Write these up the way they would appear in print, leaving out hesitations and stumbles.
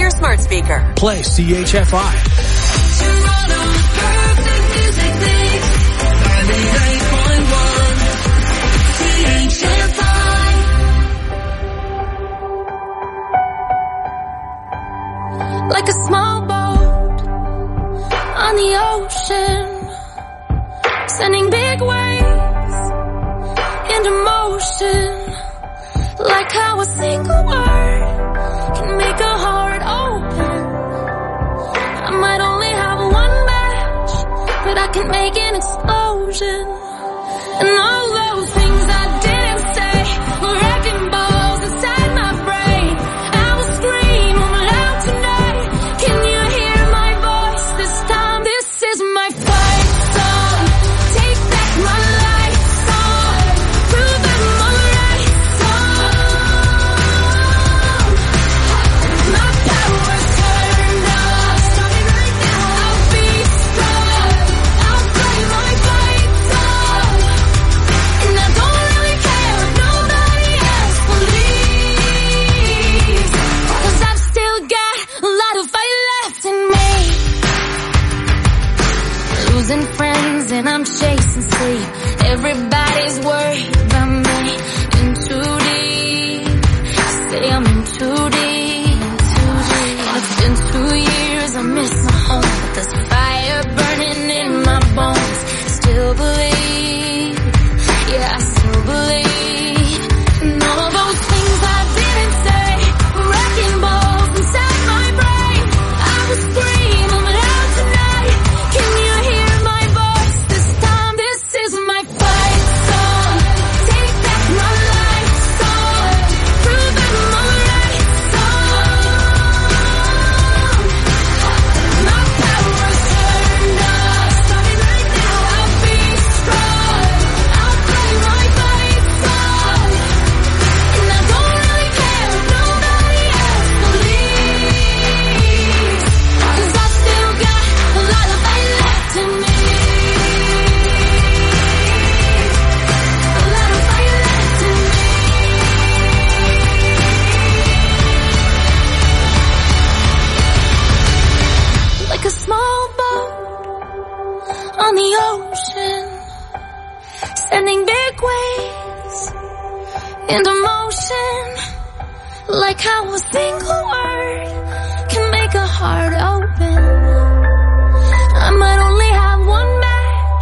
your smart speaker. Play CHFI. Toronto's perfect music mix. 98.1 CHFI. Like a small boat on the ocean, sending big waves into motion. Like how a single word can make a heart open. I might only have one match, but I can make an explosion. And all those things I didn't say were wrecking balls inside my brain. I will scream loud tonight. Can you hear my voice this time? This is my fight song. Take back my life song. Prove I'm alright song. My power's turned off. Starting right now. I'll be strong. I'll play my fight song. And I don't really care if nobody else believes. 'Cause I've still got a lot of fight left in me. Losing friends and I'm chasing sleep. Everybody's worried about me. In too deep. Say I'm in too deep. It's been 2 years, I miss my home, but there's fire burning in my bones. Still believe, yeah, I still believe. And all those things I didn't say were wrecking balls inside my brain. I will scream loud tonight. Can you hear my voice this time? This is my fight song. Take back my life song. Prove I'm alright song. My power's turned off. Starting right now. I'll be strong. I'll play my fight song. And I don't really care if nobody else believes. 'Cause I still got a lot of fight left in me. A lot of fight left in me. Like a small boat on the ocean, sending big waves into motion. Like how a single word can make a heart open. I might only have one match,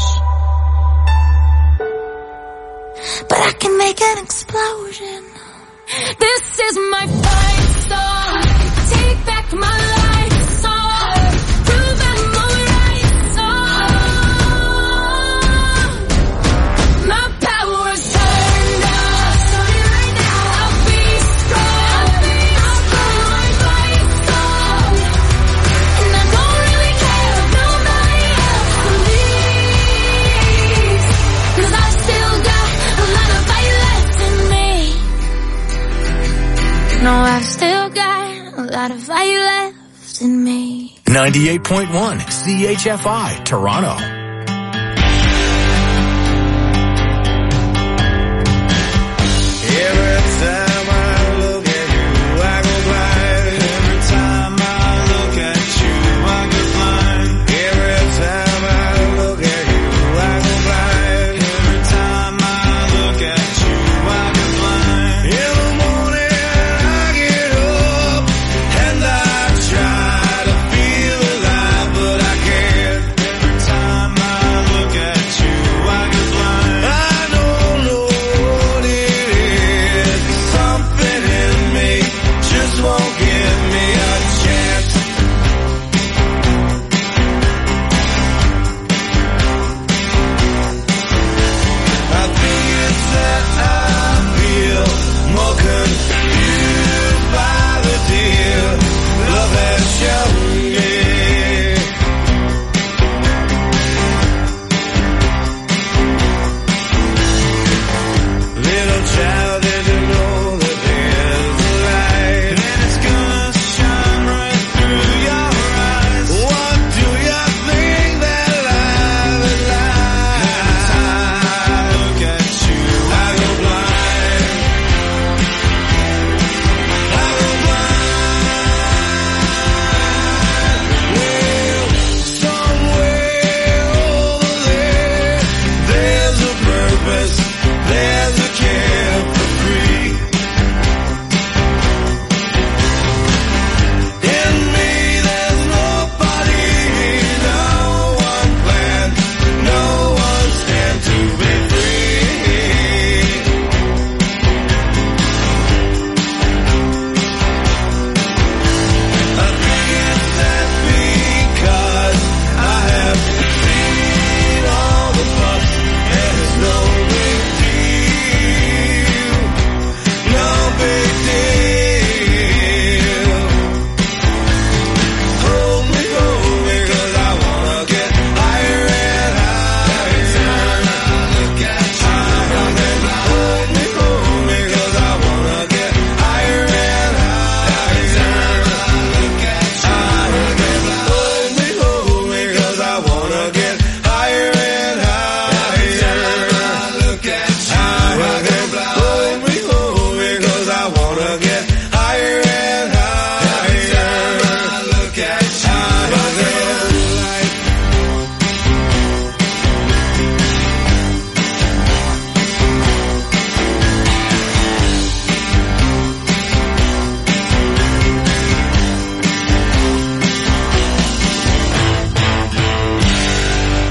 but I can make an explosion. This is my fight song. Take back my life song. Prove I'm alright song. My power's turned off. Starting right now. I'll be strong. I'll play my fight song. And I don't really care if nobody else believes. 'Cause I've still got a lot of fight left in me. No, I've still got a lot of fight left in me. 98.1 CHFI, Toronto. Every time I look at you, I go blind. Every time I look at you, I go blind. Every time I look at you, I go blind. Every time I look at you, I go blind. In the morning I get up and I try to feel alive, but I can't. Every time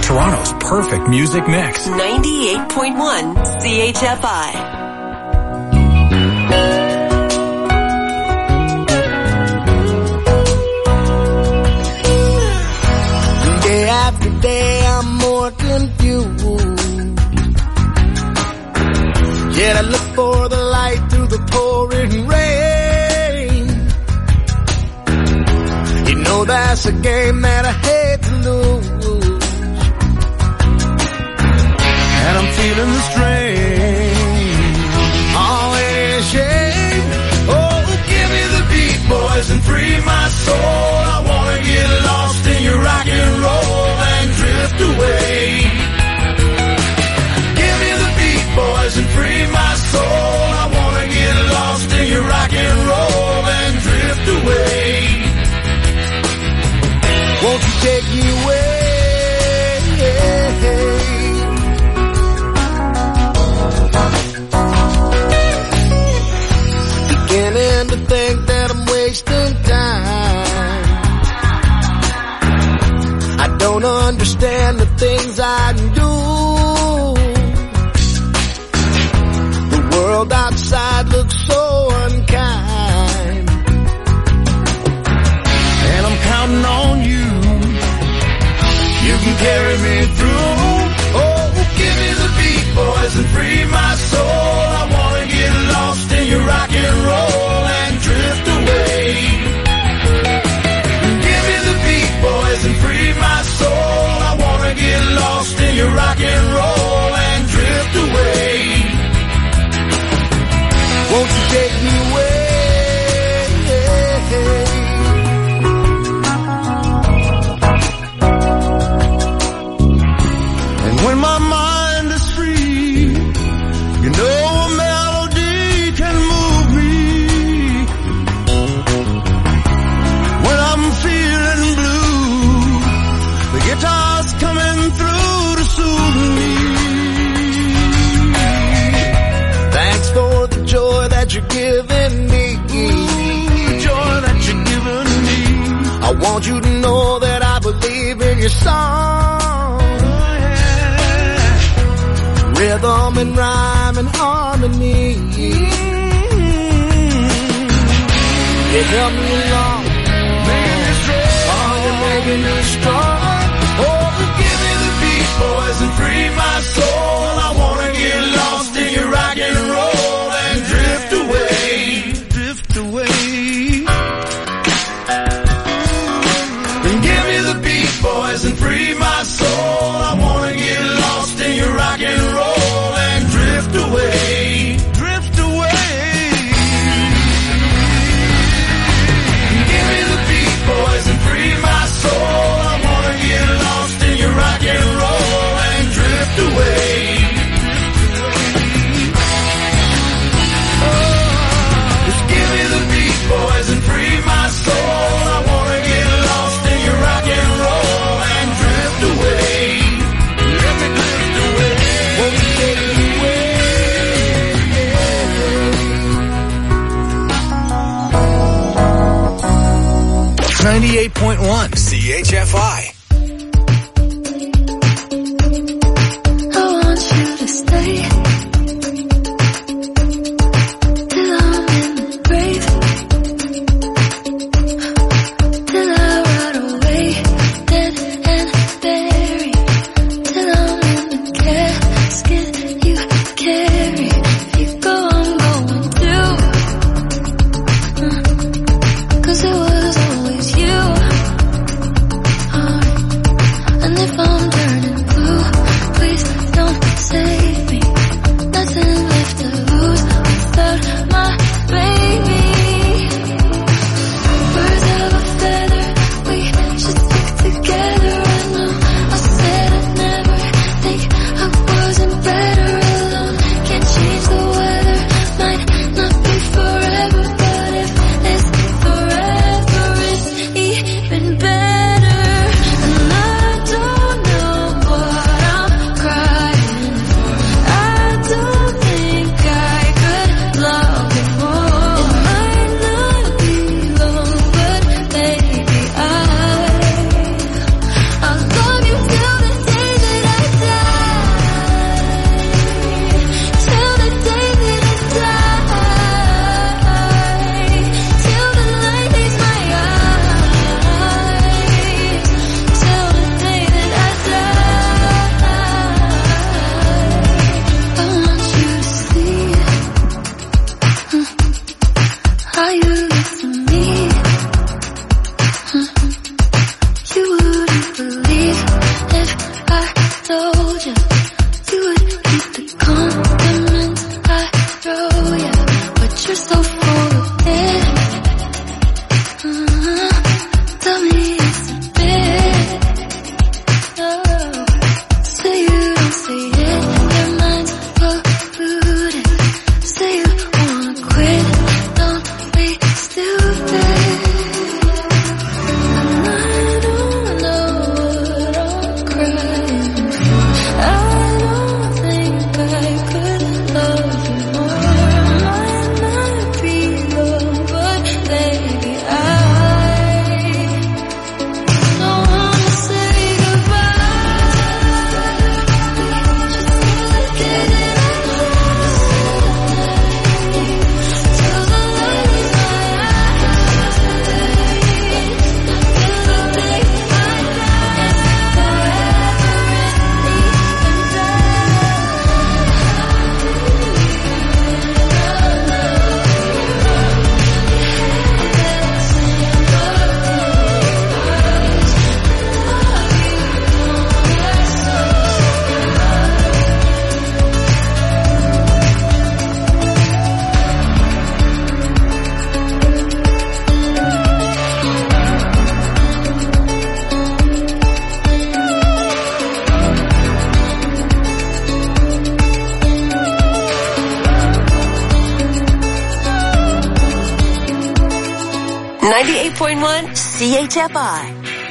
Toronto's perfect music mix. 98.1 CHFI. Day after day, I'm more confused. Yet I look for the light through the pouring rain. You know that's a game that I hate to lose. And I'm feeling the strain. Oh, it ain't a shame. Oh, give me the beat, boys, and free my soul. I wanna get lost in your rock and roll and drift away. Give me the beat, boys, and free my soul. I wanna get lost in your rock and roll and drift away. Won't you take me away? Beginning to think that I'm wasting time. I don't understand the things I do. The world outside looks so unkind. And I'm counting on you. You can carry me through. Oh, give me the beat, boys, and free my soul. I wanna get lost in your rock and roll and drift away. Give me the beat, boys, and free my soul. I wanna get lost in your rock and roll and drift away. Won't you take me away? And when my mind is free, you know a melody can move me. When I'm feeling blue, the guitar's coming through to soothe me. Thanks for the joy that you're giving me. The joy that you're giving me. I want you to know that I believe in your song. Rhythm and rhyme and harmony. You help me along, making me strong. Oh, you're making me strong. Oh, give me the beat, boys, and free my soul. I wanna get lost in your rock and roll and drift away. Drift away. Then give me the beat, boys, and free my soul. I wanna get lost in your rock and roll and drift away. Drift away. Give me the beat, boys, and free my soul. I wanna get lost in your rock and roll and drift away. Just give me the beat, boys, and free my soul. I wanna get lost in your rock and roll and drift away. Let me drift away. Won't you take me away? 98.1 CHFI. I want you to stay till I'm in the grave, till I rot away, dead and buried, till I'm in the casket you carry. If you go, I'm going too, 'cause it was always you. Oh, 98.1 CHFI.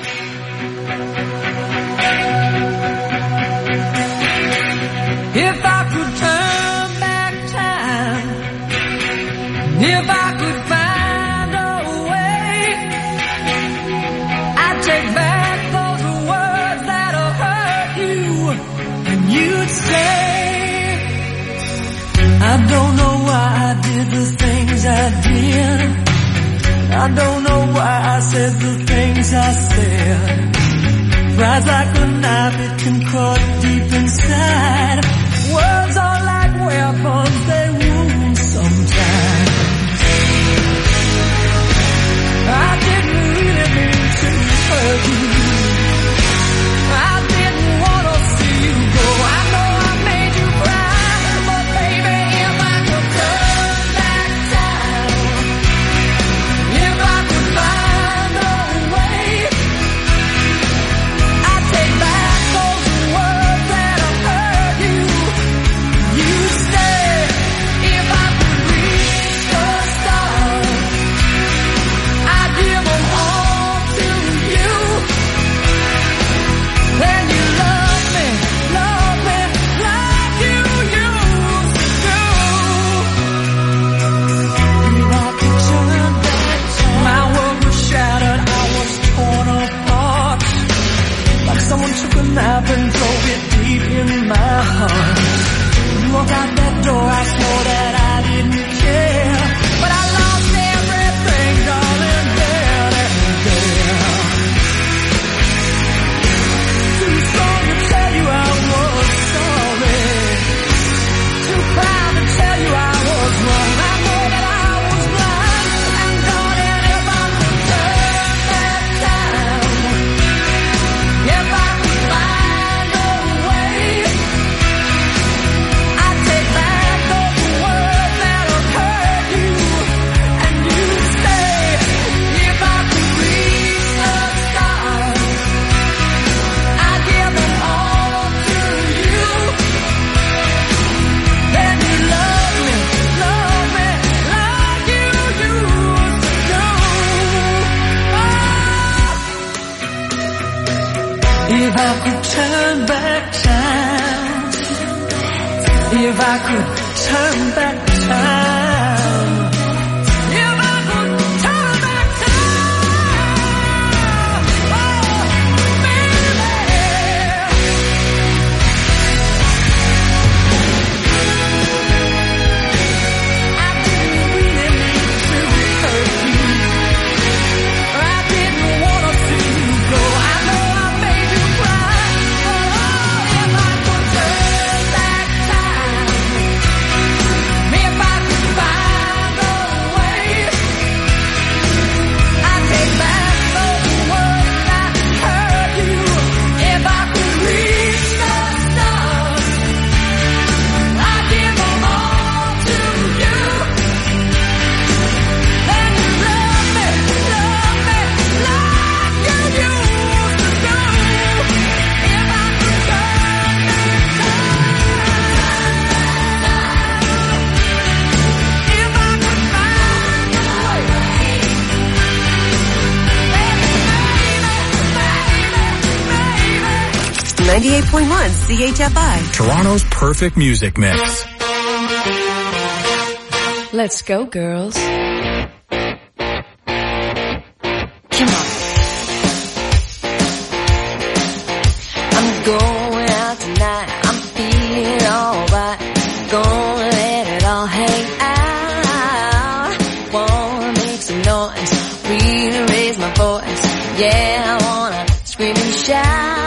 If I could turn back time, if I could find a way, I'd take back those words that'll hurt you, and you'd say, I don't know why I did the things I did. I don't know why I said the things I said. Pride's like a knife, it can cut deep inside. Words are like weapons, they wound sometimes. I didn't really mean to hurt you. I didn't want to see you go. I know I made you cry, but baby, if I could turn back time, if I could find a way, I'd take back those words that'll hurt you. You say, if I could reach the stars, I'd give them all to you. Then you love me like you used to do. If I could turn back time, my world was shattered, I was torn apart. Like someone took a knife and drove it deep in my heart. You walked out that door, I swore that I didn't care, but I lost everything, darling, there and there. Too strong to tell you I was sorry, too proud to tell you I was wrong. I know that I was blind, and darling, if I could turn back time, if I could find a way, I'd take back those words that'll hurt you, and you say, if I could reach the stars, I'd give them all to you. Then you love me like you used to do. If I could turn back time, if I could turn back time, if I could turn back time, oh, baby. I didn't really mean to hurt you. I didn't want to see you go. I know I made you cry, but oh, if I could turn back time, if I could find a way, I'd take back those words that hurt you. If I could reach the stars, I'd give them all to you. Then you love me like you used to do. If I could turn back time, if I could find a way, baby, 98.1 CHFI. Toronto's perfect music mix. Let's go, girls. Come on. I'm going out tonight. I'm feeling alright. Gonna let it all hang out. Wanna make some noise. Really raise my voice. Yeah, I wanna scream and shout.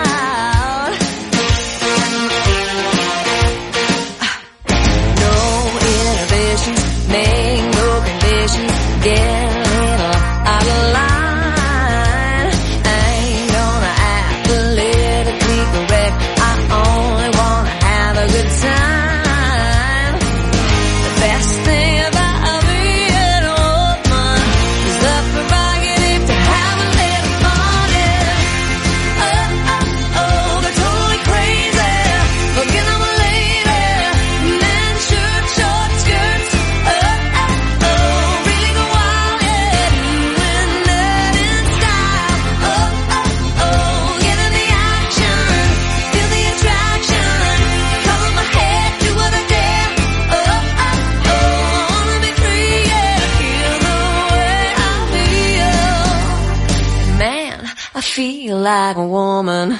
No inhibitions, make no conditions. Get a little out of line. I ain't gonna act politically correct. like a woman.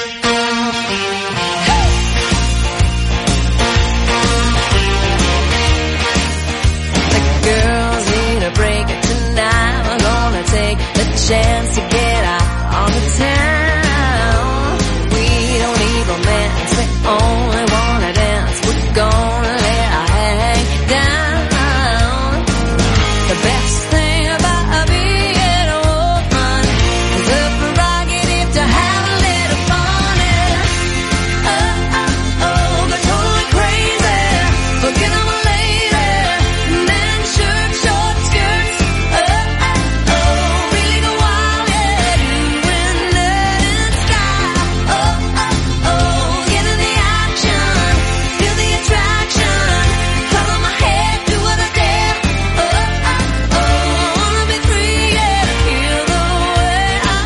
The girls need a break tonight. We're gonna take the chance to get out on the town. We don't need romance, we only wanna dance. We're gonna let our hang down. The best thing about being a woman is the prerogative to have a little fun. Go totally crazy, forget I'm a lady. Men shirt, short skirts. Really go wild, yeah, doing that in sky. Get in the action, feel the attraction. Color my hair, do what I dare. Wanna be free, yeah, to feel the way I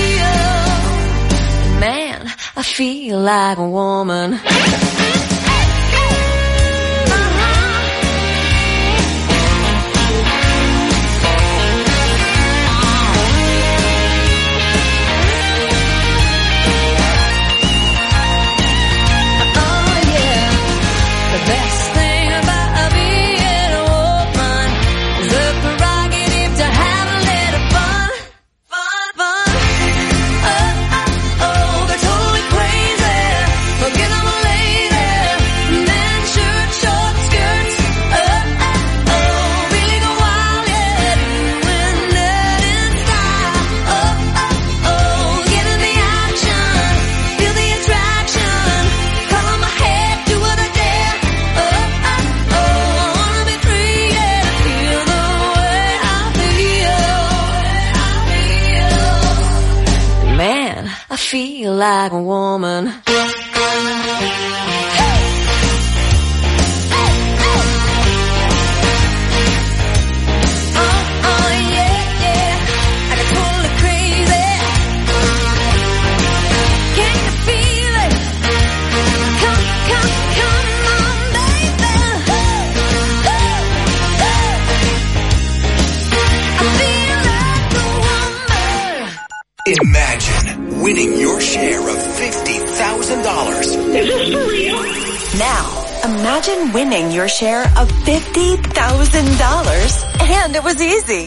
feel. Man, I feel like a woman. Oh yeah, the best thing about being a woman is the prerogative to have a little fun. Go totally crazy, forget I'm a lady. Men shirt, short skirts. Really go wild, yeah, doing that in style. Get in the action, feel the attraction. Color my hair, do what I dare. Wanna be free, yeah, to feel the way I feel. Man, I feel like a woman. Oh yeah, yeah, I got totally crazy. Can you feel it? Come on, baby. I feel like a woman. Imagine winning your share of $50,000. Now, imagine winning your share of $50,000. And it was easy.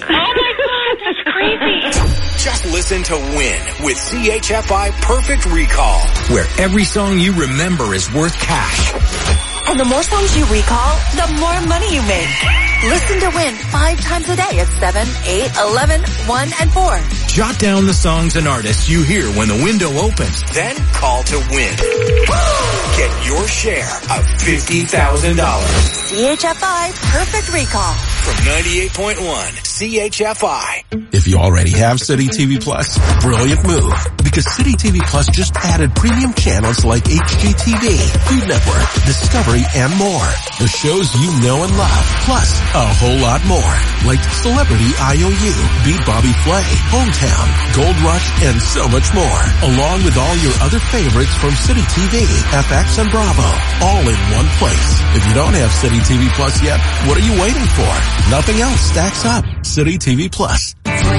Just listen to Win with CHFI Perfect Recall, where every song you remember is worth cash. And the more songs you recall, the more money you make. Listen to Win 5 times a day at 7, 8, 11, 1, and 4. Jot down the songs and artists you hear when the window opens, then call to win. Get your share of $50,000. CHFI Perfect Recall. From 98.1 CHFI. If you already have City TV Plus, brilliant move. Because City TV Plus just added premium channels like HGTV, Food Network, Discovery, and more. The shows you know and love. Plus, a whole lot more. Like Celebrity IOU, Beat Bobby Flay, Hometown, Gold Rush, and so much more. Along with all your other favorites from City TV, FX, and Bravo. All in one place. If you don't have City TV Plus yet, what are you waiting for? Nothing else stacks up. City TV Plus.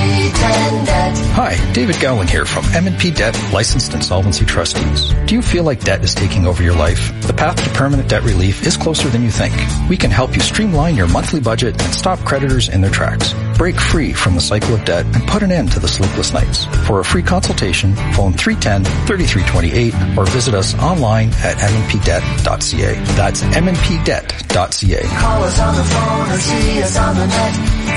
Hi, David Gowling here from M&P Debt, licensed insolvency trustees. Do you feel like debt is taking over your life? The path to permanent debt relief is closer than you think. We can help you streamline your monthly budget and stop creditors in their tracks. Break free from the cycle of debt and put an end to the sleepless nights. For a free consultation, phone 310-3328 or visit us online at mnpdebt.ca. That's mnpdebt.ca. Call us on the phone or see us on the net.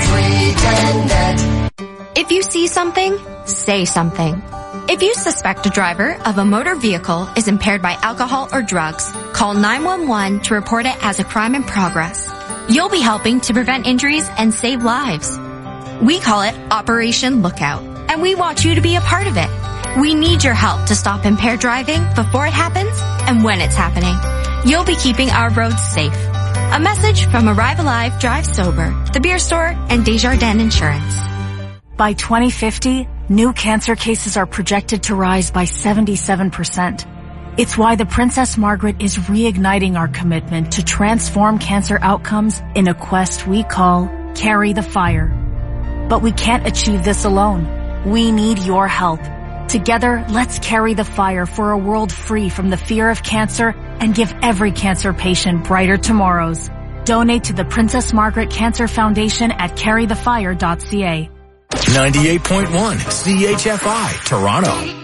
310-NET. If you see something, say something. If you suspect a driver of a motor vehicle is impaired by alcohol or drugs, call 911 to report it as a crime in progress. You'll be helping to prevent injuries and save lives. We call it Operation Lookout, and we want you to be a part of it. We need your help to stop impaired driving before it happens and when it's happening. You'll be keeping our roads safe. A message from Arrive Alive, Drive Sober, The Beer Store, and Desjardins Insurance. By 2050, new cancer cases are projected to rise by 77%. It's why the Princess Margaret is reigniting our commitment to transform cancer outcomes in a quest we call Carry the Fire. But we can't achieve this alone. We need your help. Together, let's carry the fire for a world free from the fear of cancer and give every cancer patient brighter tomorrows. Donate to the Princess Margaret Cancer Foundation at carrythefire.ca. 98.1 CHFI, Toronto.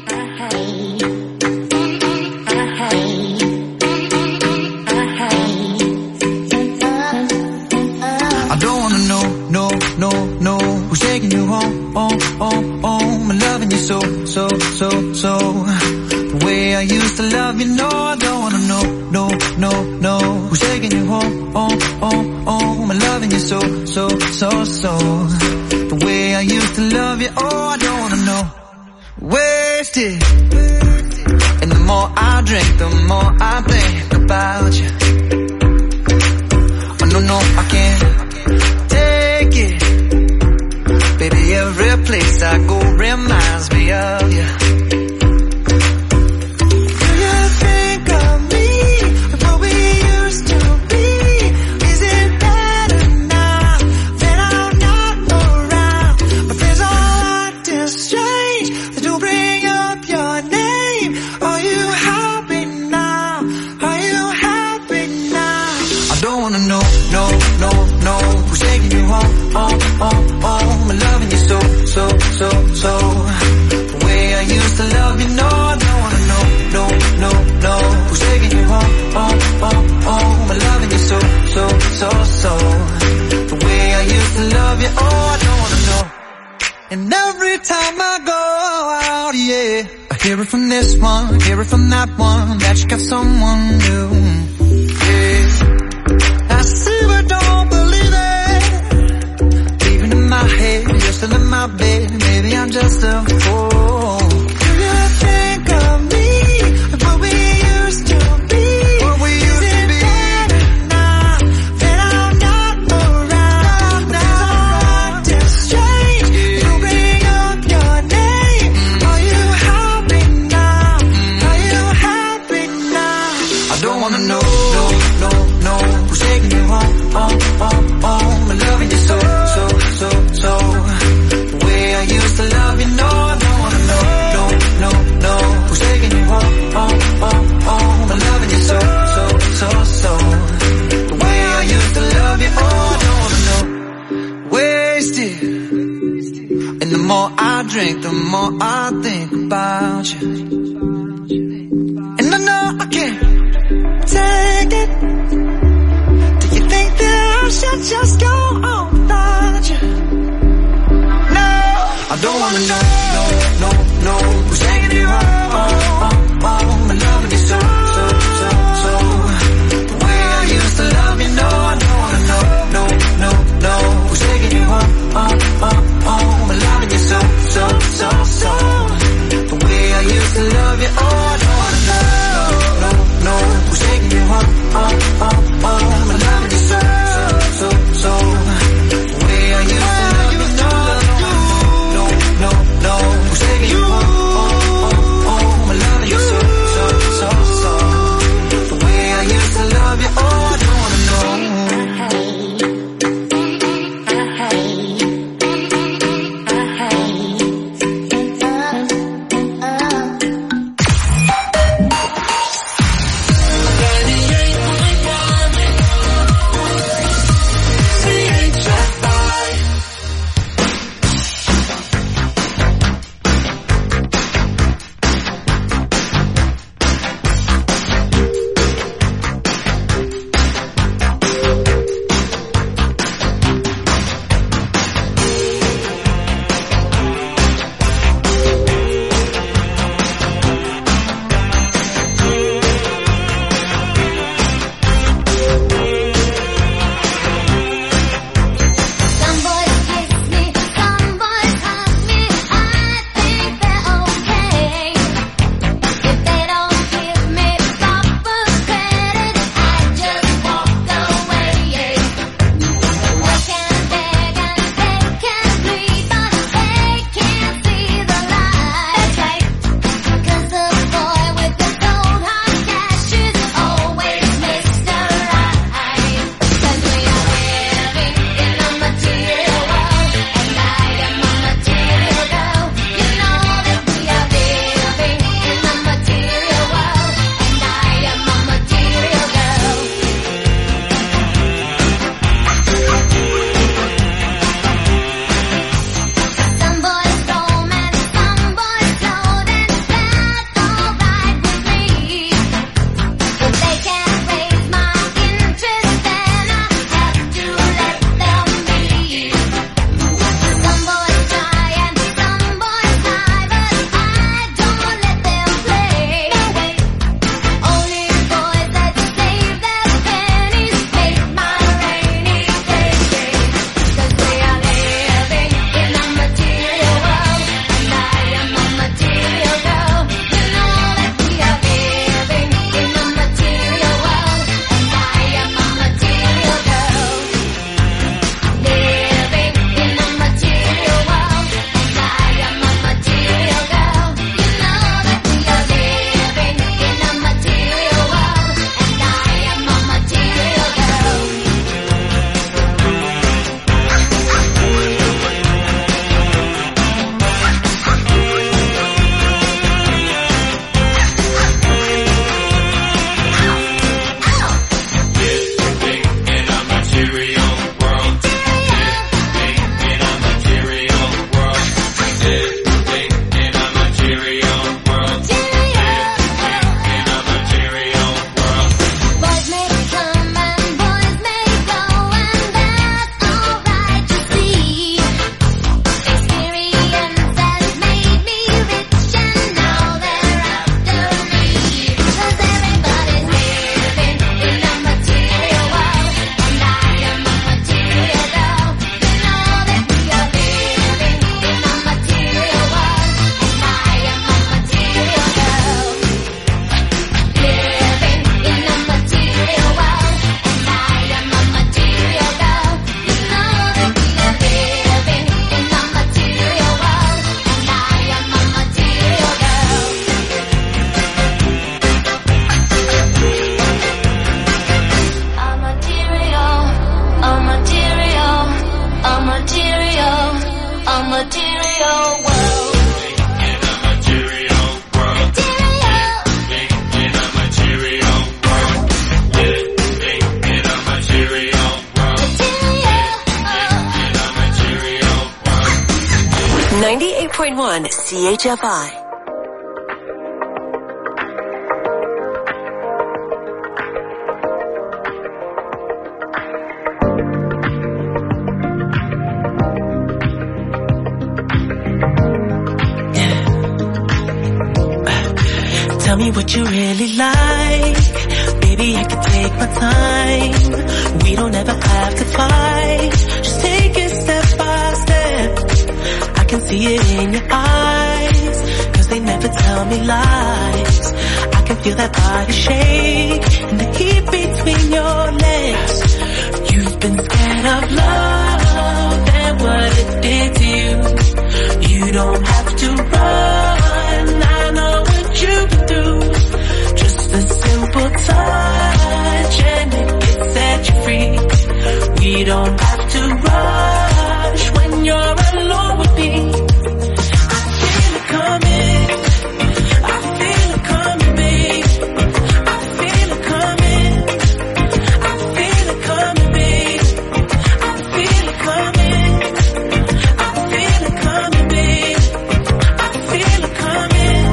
Who's taking you home, I'm loving you so. The way I used to love you, no, I don't wanna know. Who's taking you home, I'm loving you so. The way I used to love you, oh, I don't wanna know. Wasted. And the more I drink, the more I think about you. Oh, no, I can't take it. Baby, every place I go reminds me of you. Do you think of me, what we used to be? Is it better now that I'm not around? My friends all acting strange, they do bring up your name. Are you happy now? Are you happy now? I don't wanna know, no, who's taking you home, I'm loving you so. The way I used to love you, no, I don't wanna know, who's taking you home, I'm loving you so. The way I used to love you, oh, I don't wanna know. And every time I go out, yeah, I hear it from this one, hear it from that one, that you got someone new, yeah. I see but don't believe it. My head, you're still in my bed. Maybe I'm just a fool. Do you think of me, what we used to be? What we used to be? Better now that I'm not around? Now I'm acting strange. You bring up your name. Are you happy now? Are you happy now? I don't wanna know, no, who's taking you home, I'm loving you so. The way I used to love you, no, I don't wanna know, who's taking you home, I'm loving you so. The way I used to love you, oh, I don't wanna know. Wasted. And the more I drink, the more I think about you. And I know I can't take it. Do you think that I should just go on without you? I don't wanna know, who's taking you home, I'm loving you so. The way I used to love you, no, I don't wanna know, who's taking you home, I'm loving you so. The way I used to love you, oh, I don't wanna know, who's taking you home, I'm loving you so. The way I used to love you, no. 98.1 CHFI. Tell me what you really like. Baby, I can take my time. We don't ever have to fight. Just take it step by step. I can see it in your eyes, 'cause they never tell me lies. I can feel that body shake and the heat between your legs. You've been scared of love and what it did to you. You don't have to run. I know what you've been through. Just a simple touch and it can set you free. We don't have to rush when you're alone with me. I feel it coming. I feel it coming, babe. I feel it coming. I feel it coming, babe. I feel it coming. I feel it coming, babe. I feel it coming.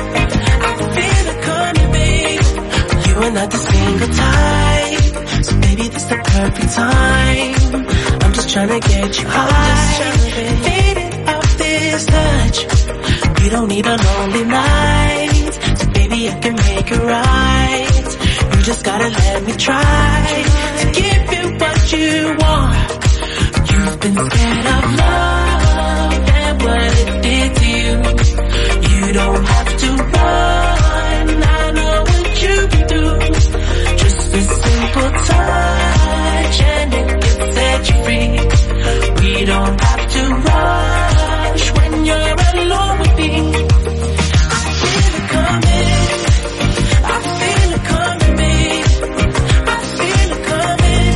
I feel it coming, babe. You are not the single type, so baby, this the perfect time. I'm just trying to get you high, faded off this touch. We don't need a lonely night, so baby, I can make it right. You just gotta let me try to give you what you want. You've been scared of love and what it did to you. You don't have to run. I know what you've been through. Just a simple touch and it can set you free. We don't have to rush when you're alone with me. I feel it coming. I feel it coming, babe. I feel it coming.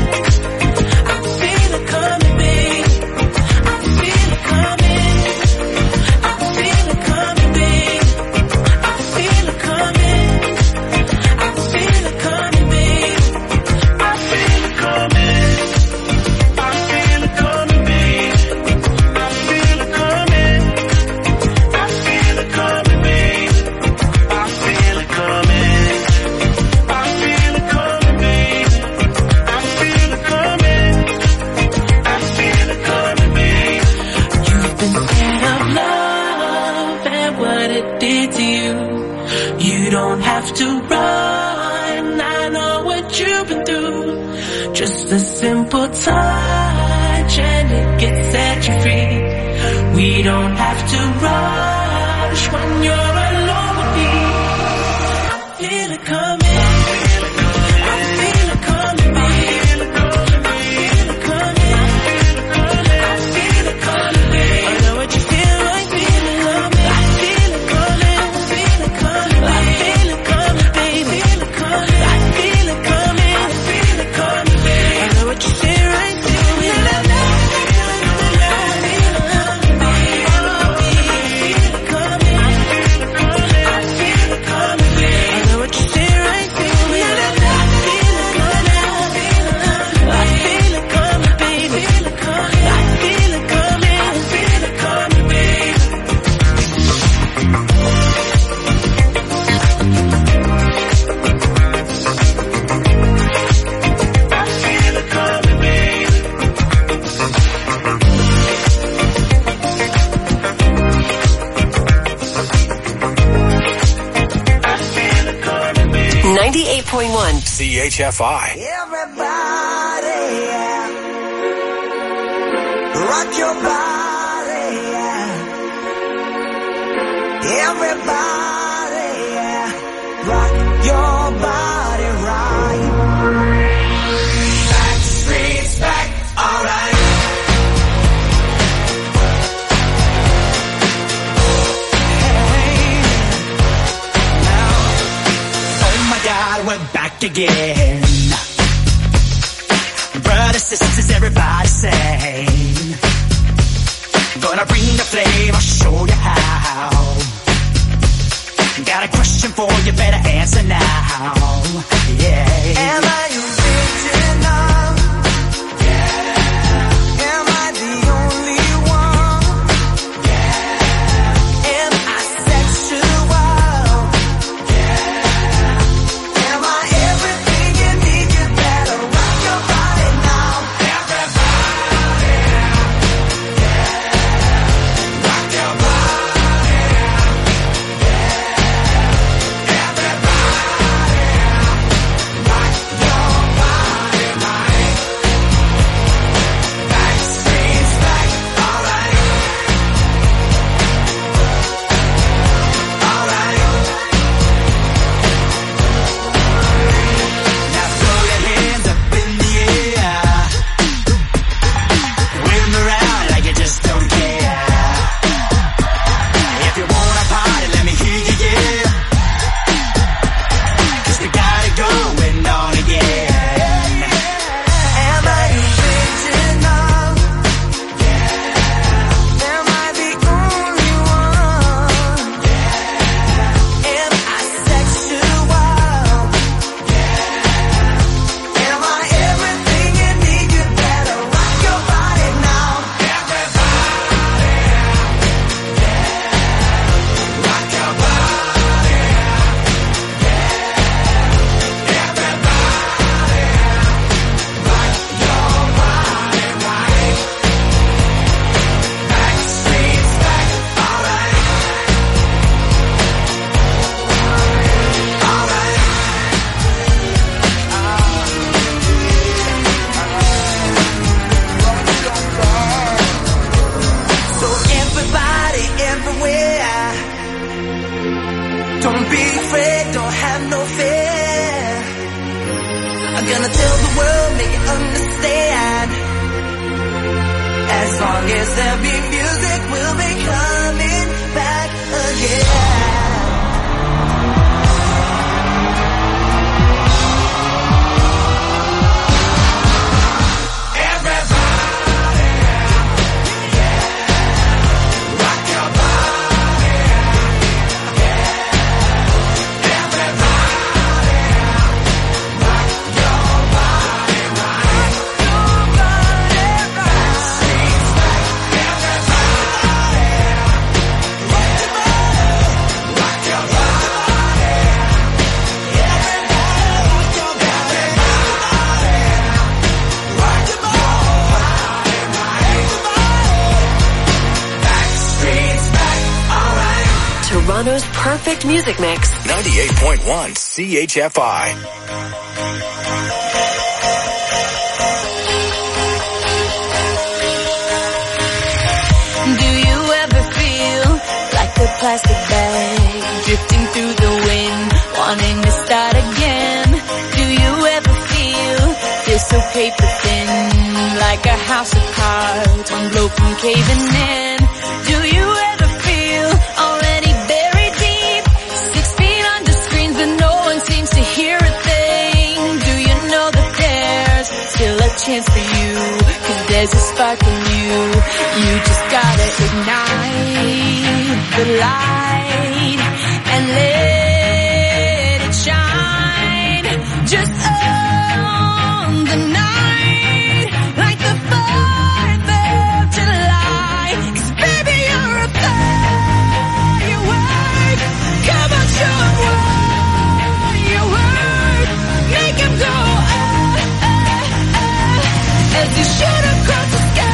I feel it coming, babe. I feel it coming. I feel it coming, babe. I feel it coming. I feel it coming, babe. I feel it coming. I feel it coming, babe. I feel it coming. I feel it coming, babe. I feel it coming. I feel it coming, babe. I feel it coming. I feel it coming, babe. You've been scared of love and what it did to you. You don't have to run. I know what you've been through. Just a simple touch and it can set you free. We don't have to rush when you're alone with me. I feel it coming. I feel it coming, babe. I feel it coming. I feel it coming, babe. I know what you feel like. Feel it coming. I feel it coming. I feel it coming. I feel it coming, babe. Feel it coming. I feel it coming. I feel it coming, babe. I know what you feel right. Feel it coming. CHFI. Everybody, yeah. Rock your body, yeah. Everybody, yeah. Rock your body right. Back streets back, alright. We're back again. Brothers, sisters, everybody say, gonna bring the flame, I'll show you how. Got a question for you, better answer now. Yeah. Am I original? Yeah. Am I the only one? Yeah. Gonna tell the world, make it understand. As long as there be music, we'll be coming back again. Toronto's perfect music mix. 98.1 CHFI. Do you ever feel like a plastic bag drifting through the wind, wanting to start again? Do you ever feel so paper thin, like a house of cards, one blow from caving in? Do you ever feel already buried deep, 6 feet under screens but no one seems to hear a thing? Do you know that there's still a chance for you, 'cause there's a spark in you? You just gotta ignite the light and let it shine. Just on the night, like the 4th of July. 'Cause baby, you're a firework. Come on, show 'em what you work. Make 'em go, as you shoot across the sky.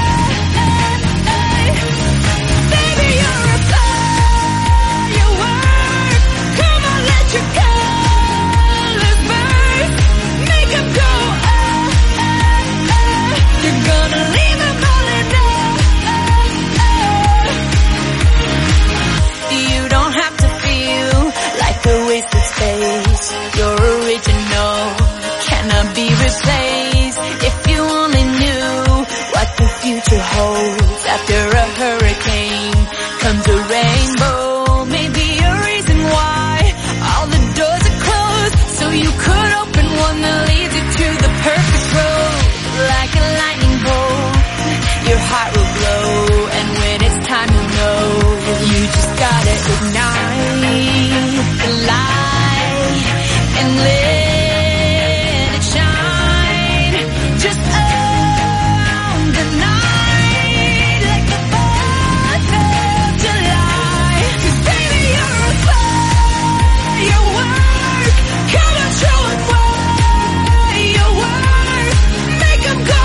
Your original cannot be replaced. If you only knew what the future holds, after a hurricane comes a rainbow. Maybe a reason why all the doors are closed, so you could open one that leads you to the perfect road. Like a lightning bolt, your heart will glow, and when it's time to know, you just gotta ignite the light and let it shine. Just on the night, like the 4th of July. 'Cause baby, you're a firework. Come on, show 'em what you work. Make 'em go,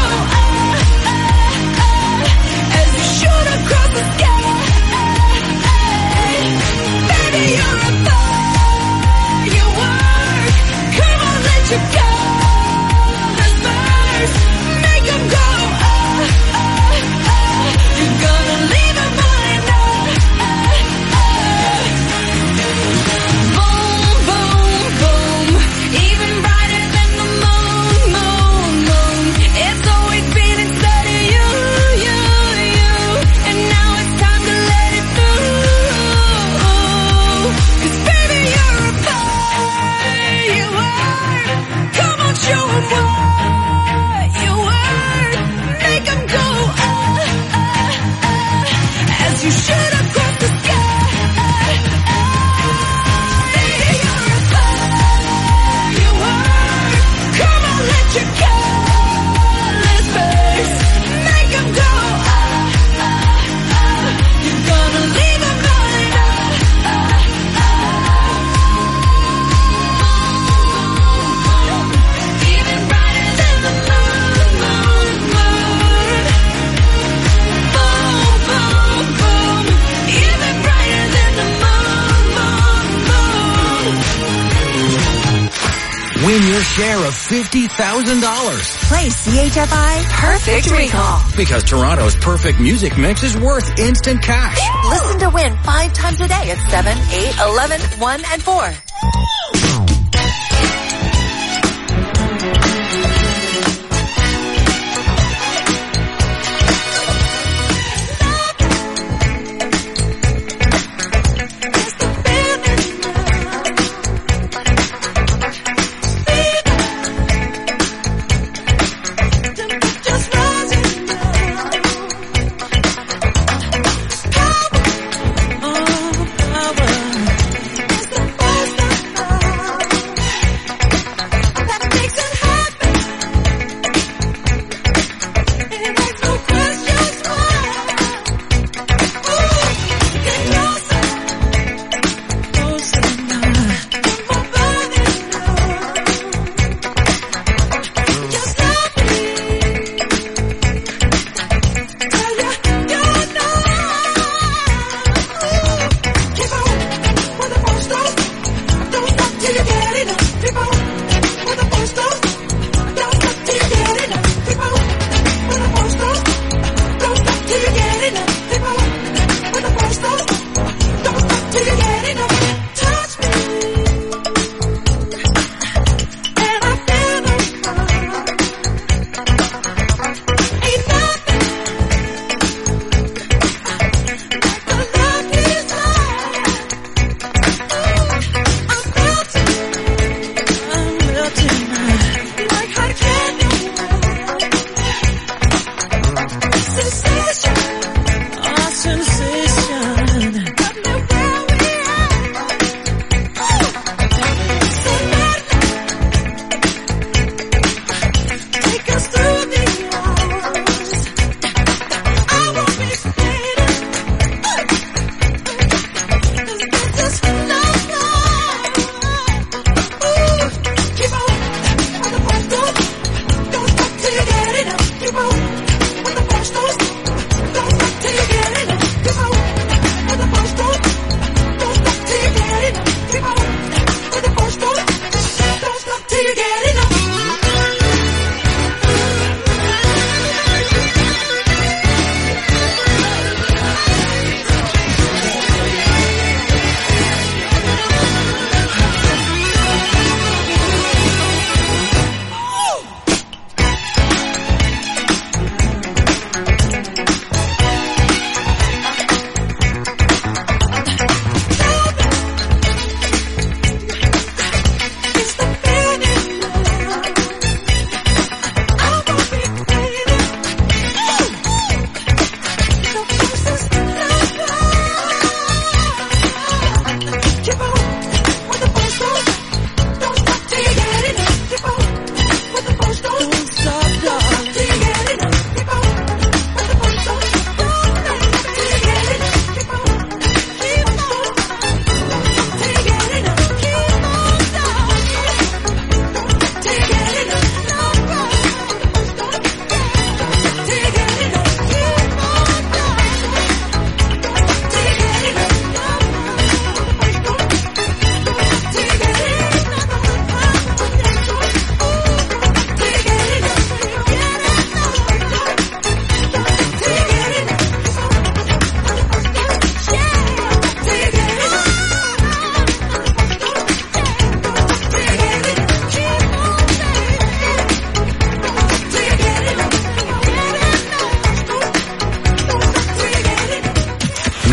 as you shoot across the sky. Baby, you're a firework. Come on, let your colors burst. Make 'em go, you're gonna leave 'em falling Boom, boom, boom. Even brighter than the moon, moon, moon. It's always been inside of you, you, you. And now it's time to let it through. 'Cause baby, you're a firework. Come on, show 'em what you work. Make 'em go, as you shoot across the sky. Baby, you're a firework. Come on, let your colors burst. Make 'em go, you're gonna leave 'em falling even brighter than the moon, moon, moon. Boom, boom, boom. Even brighter than the moon, moon, moon. Win your share of $50,000. Play CHFI Perfect Recall. Because Toronto's perfect music mix is worth instant cash. Listen to win 5 times a day at 7, 8, 11, 1, and 4.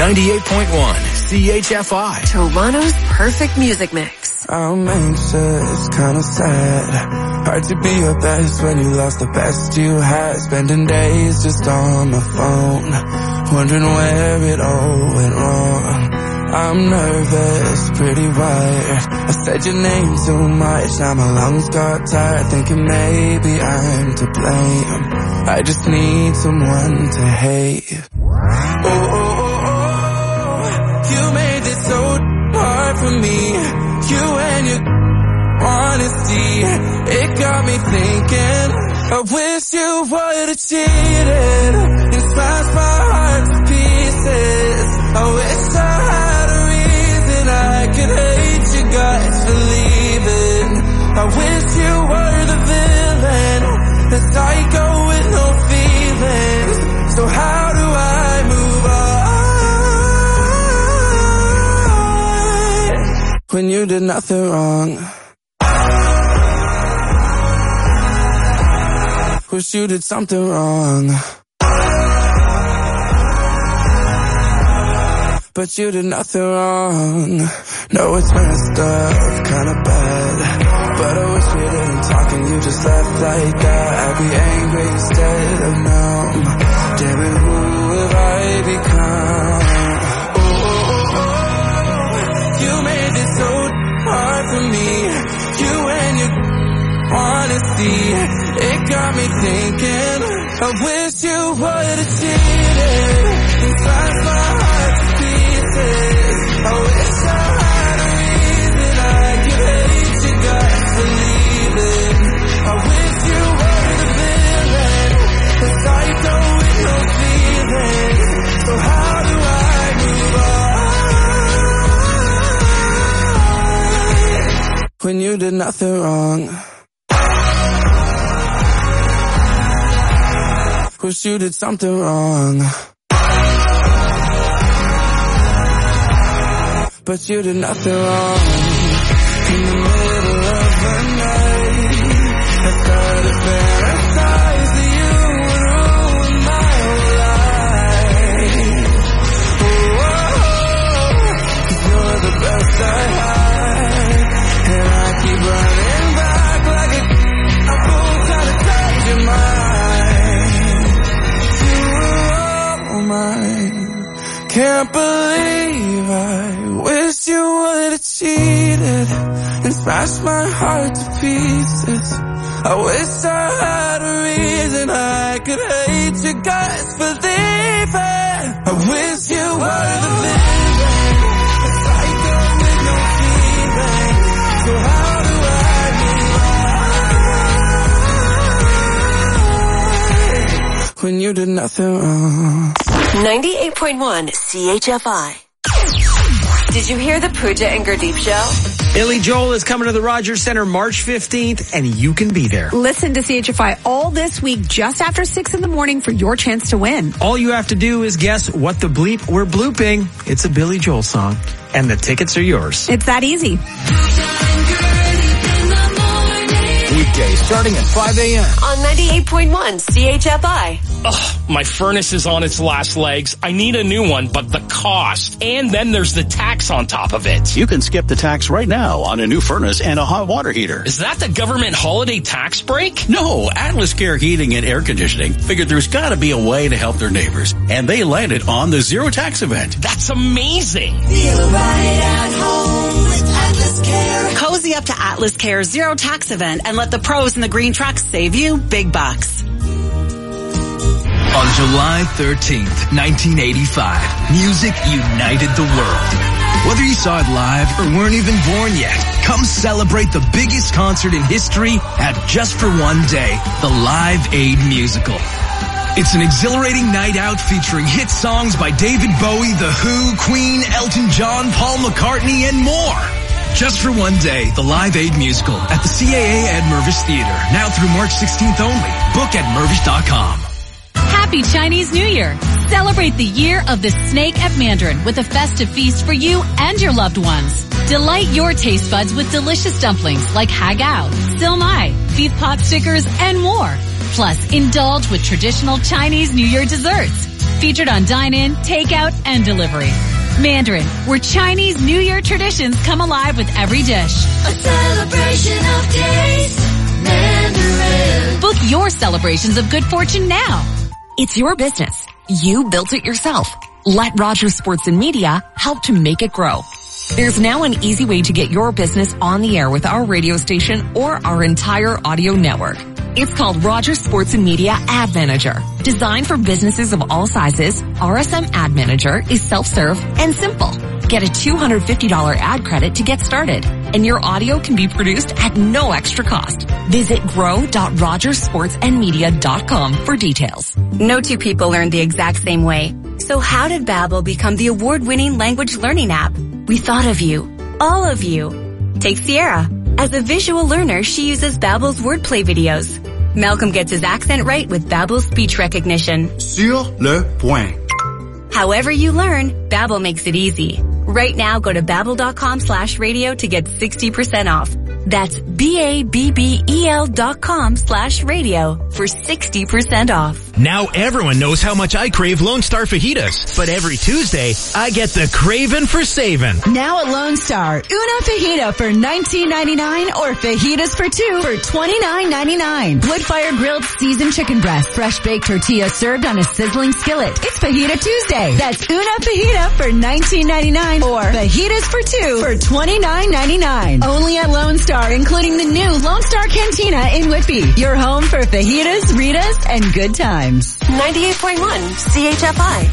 98.1 CHFI. Toronto's perfect music mix. I'm anxious, kinda sad. Hard to be your best when you lost the best you had. Spending days just on my phone, wondering where it all went wrong. I'm nervous, pretty wired. I said your name too much, now my lungs got tired. Thinking maybe I'm to blame. I just need someone to hate. You made it so hard for me. You and your honesty, it got me thinking. I wish you would've cheated and smashed my heart to pieces. I wish I had a reason I could hate your guts for leaving. I wish you were the villain, the psycho with no feelings. So how do I move on when you did nothing wrong? Wish you did something wrong, but you did nothing wrong. No, it's messed up, kinda bad, but I wish we didn't talk and you just left like that. I'd be angry instead of numb. Damn it, who have I become? You made it so hard for me. You and your honesty, it got me thinking. I wish you would've cheated and smashed my heart to pieces. I wish I had a reason I could hate your guts for leaving. I wish you were the villain, the psycho with no feelings. So how do I move on when you did nothing wrong? Wish you did something wrong, but you did nothing wrong. In the middle of the night, I started fantasize that you would ruin my whole life. Cause you're the best I had, and I keep running back like a fool trying to take your mind. Can't believe I wish you would've cheated and smashed my heart to pieces. I wish I had a reason I could hate your guts for leaving. I wish you were the villain, a psycho with no feeling. So how do I move on when you did nothing wrong? 98.1 CHFI. Did you hear the Pooja and Gurdeep show? Billy Joel is coming to the Rogers Center March 15th, and you can be there. Listen to CHFI all this week just after 6 in the morning for your chance to win. All you have to do is guess what the bleep we're blooping. It's a Billy Joel song, and the tickets are yours. It's that easy. Weekdays starting at 5 a.m. on 98.1 CHFI. Ugh, my furnace is on its last legs. I need a new one, but the cost. And then there's the tax on top of it. You can skip the tax right now on a new furnace and a hot water heater. Is that the government holiday tax break? No, Atlas Care Heating and Air Conditioning figured there's gotta be a way to help their neighbors. And they landed on the Zero Tax event. That's amazing. Feel right at home with Atlas Care. Cozy up to Atlas Care's Zero Tax event and let the pros in the green trucks save you big bucks. On July 13th, 1985, music united the world. Whether you saw it live or weren't even born yet, come celebrate the biggest concert in history at Just for One Day, the Live Aid Musical. It's an exhilarating night out featuring hit songs by David Bowie, The Who, Queen, Elton John, Paul McCartney, and more. Just for One Day, the Live Aid Musical at the CAA at Mirvish Theater, now through March 16th only. Book at Mirvish.com. Happy Chinese New Year! Celebrate the year of the snake at Mandarin with a festive feast for you and your loved ones. Delight your taste buds with delicious dumplings like hagao, silmai, beef pot stickers, and more. Plus, indulge with traditional Chinese New Year desserts. Featured on dine-in, takeout, and delivery. Mandarin, where Chinese New Year traditions come alive with every dish. A celebration of taste. Mandarin. Book your celebrations of good fortune now. It's your business. You built it yourself. Let Rogers Sports and Media help to make it grow. There's now an easy way to get your business on the air with our radio station or our entire audio network. It's called Rogers Sports and Media Ad Manager. Designed for businesses of all sizes, RSM Ad Manager is self-serve and simple. Get a $250 ad credit to get started, and your audio can be produced at no extra cost. Visit grow.rogersportsandmedia.com for details. No two people learn the exact same way. So how did Babbel become the award-winning language learning app? We thought of you. All of you. Take Sierra. As a visual learner, she uses Babbel's wordplay videos. Malcolm gets his accent right with Babbel's speech recognition. Sur le point. However you learn, Babbel makes it easy. Right now, go to babbel.com/radio to get 60% off. That's BABBEL.com/radio for 60% off. Now everyone knows how much I crave Lone Star fajitas, but every Tuesday, I get the craving for saving. Now at Lone Star, una fajita for $19.99 or fajitas for two for $29.99. Wood-fire grilled seasoned chicken breast, fresh baked tortilla served on a sizzling skillet. It's Fajita Tuesday. That's una fajita for $19.99 or fajitas for two for $29.99. Only at Lone Star, including the new Lone Star Cantina in Whitby. Your home for fajitas, Ritas, and good times. 98.1 CHFI.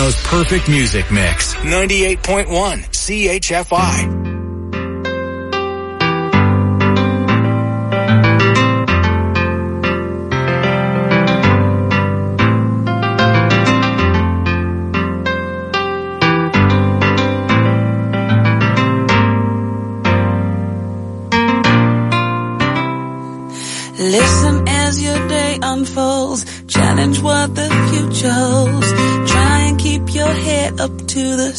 Toronto's perfect music mix. 98.1 CHFI. Listen as your day unfolds. Challenge what the future holds. Try and keep your head up to the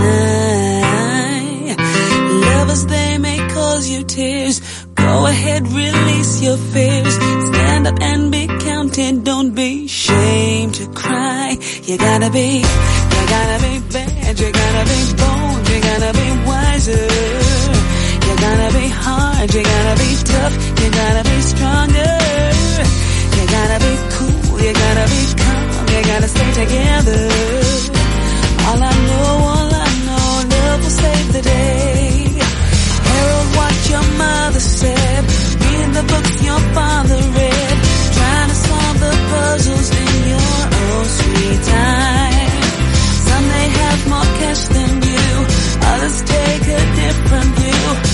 sky. Lovers, they may cause you tears. Go ahead, release your fears. Stand up and be counted. Don't be ashamed to cry. You gotta be bad. You gotta be bold. You gotta be wiser. You gotta be hard, you gotta be tough, you gotta be stronger. You gotta be cool, you gotta be calm, you gotta stay together. All I know, love will save the day. Herald what your mother said, read the books your father read, trying to solve the puzzles in your own sweet time. Some may have more cash than you, others take a different view.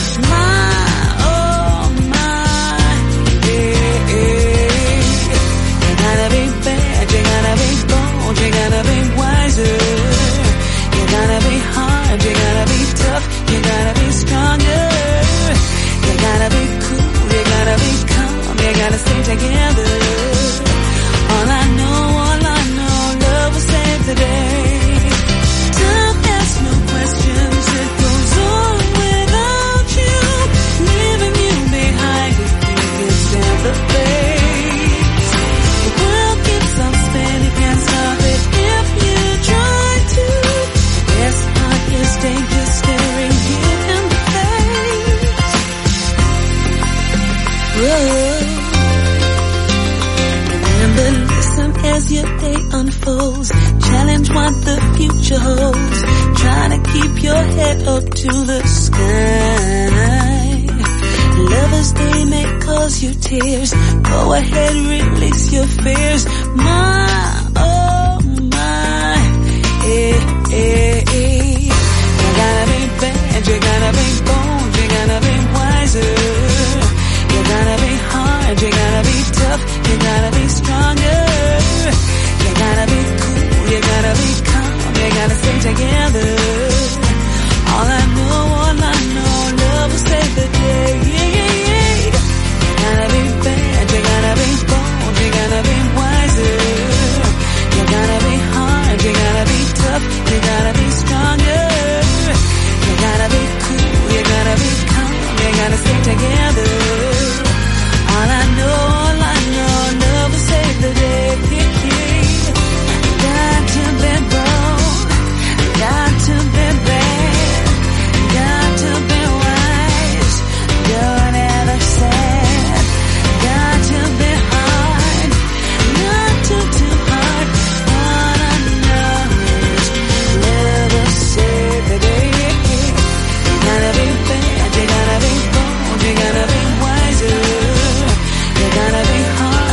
You gotta be wiser. You gotta be hard. You gotta be tough. You gotta be stronger. You gotta be cool. You gotta be calm. You gotta stay together. All I know, love will save the day. Don't ask no questions. It goes on without you, leaving you behind if you can stand the pace. The world keeps on spinning, can't stop it. Danger staring you in the face. Whoa. Remember, listen as your day unfolds. Challenge what the future holds. Try to keep your head up to the sky. Lovers, they may cause you tears. Go ahead, release your fears. My, oh.